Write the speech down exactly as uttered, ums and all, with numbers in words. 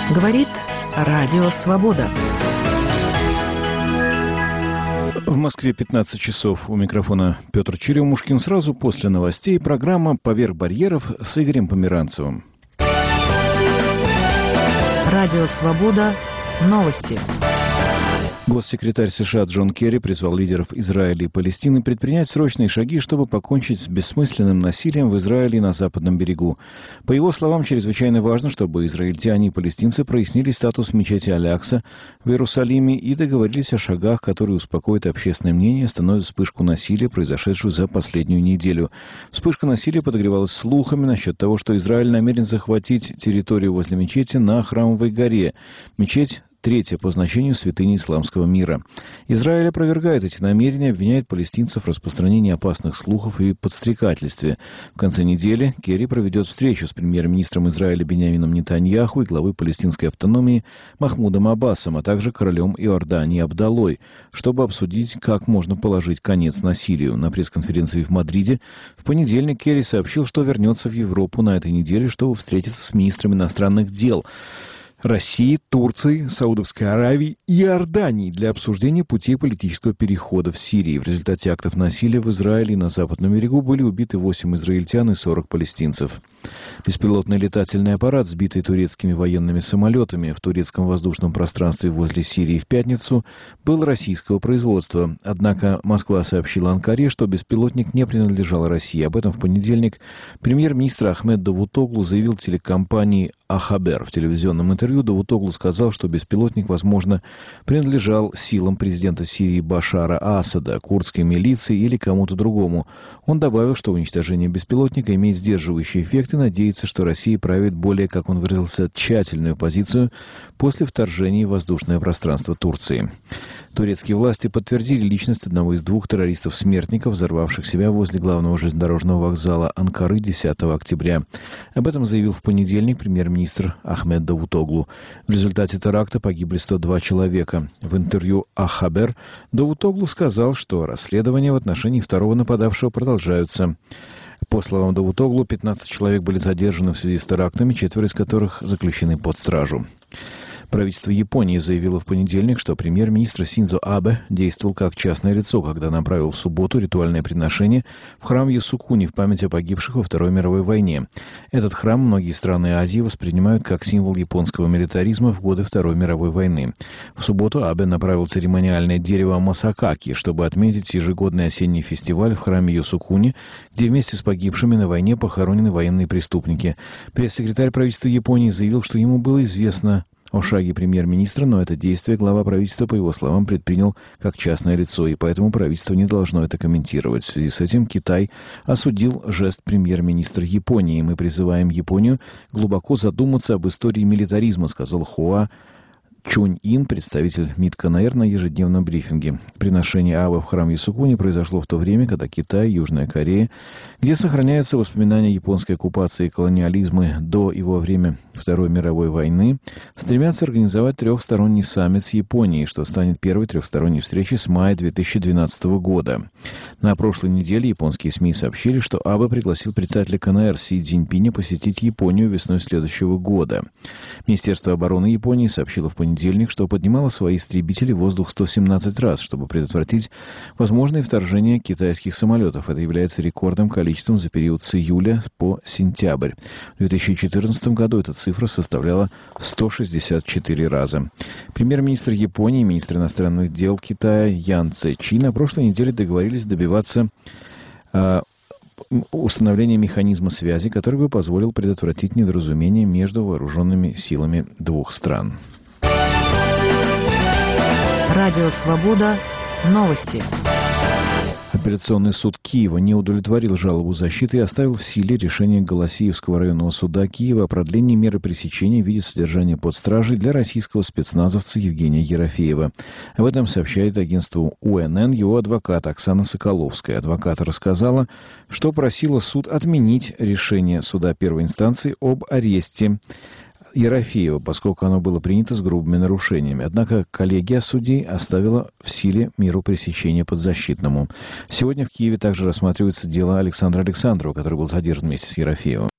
Говорит Радио Свобода. В Москве пятнадцать часов. У микрофона Петр Черемушкин. Сразу после новостей программа «Поверх барьеров» с Игорем Померанцевым. Радио Свобода. Новости. Госсекретарь США Джон Керри призвал лидеров Израиля и Палестины предпринять срочные шаги, чтобы покончить с бессмысленным насилием в Израиле и на Западном берегу. По его словам, чрезвычайно важно, чтобы израильтяне и палестинцы прояснили статус мечети Аль-Акса в Иерусалиме и договорились о шагах, которые успокоят общественное мнение и остановят вспышку насилия, произошедшую за последнюю неделю. Вспышка насилия подогревалась слухами насчет того, что Израиль намерен захватить территорию возле мечети на Храмовой горе. Мечеть третья по значению святыня исламского мира. Израиль опровергает эти намерения, обвиняет палестинцев в распространении опасных слухов и подстрекательстве. В конце недели Керри проведет встречу с премьер-министром Израиля Биньямином Нетаньяху и главой палестинской автономии Махмудом Аббасом, а также королем Иордании Абдаллой, чтобы обсудить, как можно положить конец насилию. На пресс-конференции в Мадриде в понедельник Керри сообщил, что вернется в Европу на этой неделе, чтобы встретиться с министрами иностранных дел России, Турции, Саудовской Аравии и Иордании для обсуждения путей политического перехода в Сирии. В результате актов насилия в Израиле и на Западном берегу были убиты восемь израильтян и сорок палестинцев. Беспилотный летательный аппарат, сбитый турецкими военными самолетами в турецком воздушном пространстве возле Сирии в пятницу, был российского производства. Однако Москва сообщила Анкаре, что беспилотник не принадлежал России. Об этом в понедельник премьер-министр Ахмед Давутоглу заявил телекомпании «Ахабер». В телевизионном интервью Давутоглу сказал, что беспилотник, возможно, принадлежал силам президента Сирии Башара Асада, курдской милиции или кому-то другому. Он добавил, что уничтожение беспилотника имеет сдерживающий эффект и надеется, что Россия правит более, как он выразился, тщательную позицию после вторжения в воздушное пространство Турции. Турецкие власти подтвердили личность одного из двух террористов-смертников, взорвавших себя возле главного железнодорожного вокзала Анкары десятого октября. Об этом заявил в понедельник премьер-министр Ахмед Давутоглу. В результате теракта погибли сто два человека. В интервью «Ахабер» Давутоглу сказал, что расследования в отношении второго нападавшего продолжаются. По словам Давутоглу, пятнадцать человек были задержаны в связи с терактами, четверо из которых заключены под стражу. Правительство Японии заявило в понедельник, что премьер-министр Синдзо Абе действовал как частное лицо, когда направил в субботу ритуальное приношение в храм Йосукуни в память о погибших во Второй мировой войне. Этот храм многие страны Азии воспринимают как символ японского милитаризма в годы Второй мировой войны. В субботу Абе направил церемониальное дерево Масакаки, чтобы отметить ежегодный осенний фестиваль в храме Йосукуни, где вместе с погибшими на войне похоронены военные преступники. Пресс-секретарь правительства Японии заявил, что ему было известно о шаге премьер-министра, но это действие глава правительства, по его словам, предпринял как частное лицо, и поэтому правительство не должно это комментировать. В связи с этим Китай осудил жест премьер-министра Японии. «Мы призываем Японию глубоко задуматься об истории милитаризма», сказал Хуа Чунь-Ин, представитель МИД КНР, на ежедневном брифинге. Приношение Абе в храм Йосукуни произошло в то время, когда Китай и Южная Корея, где сохраняются воспоминания японской оккупации и колониализма до и во время Второй мировой войны, стремятся организовать трехсторонний саммит с Японией, что станет первой трехсторонней встречей с мая две тысячи двенадцатого года. На прошлой неделе японские СМИ сообщили, что Абе пригласил председателя КНР Си Цзиньпиня посетить Японию весной следующего года. Министерство обороны Японии сообщило в понедельник, что поднимало свои истребители в воздух сто семнадцать раз, чтобы предотвратить возможное вторжение китайских самолетов. Это является рекордным количеством за период с июля по сентябрь. В две тысячи четырнадцатом году эта цифра составляла сто шестьдесят четыре раза. Премьер-министр Японии и министр иностранных дел Китая Ян Цзэчи на прошлой неделе договорились добиваться э, установления механизма связи, который бы позволил предотвратить недоразумение между вооруженными силами двух стран. Радио Свобода. Новости. Апелляционный суд Киева не удовлетворил жалобу защиты и оставил в силе решение Голосиевского районного суда Киева о продлении меры пресечения в виде содержания под стражей для российского спецназовца Евгения Ерофеева. Об этом сообщает агентству У Эн Эн его адвокат Оксана Соколовская. Адвокат рассказала, что просила суд отменить решение суда первой инстанции об аресте Ерофеева, поскольку оно было принято с грубыми нарушениями. Однако коллегия судей оставила в силе меру пресечения подзащитному. Сегодня в Киеве также рассматривается дело Александра Александрова, который был задержан вместе с Ерофеевым.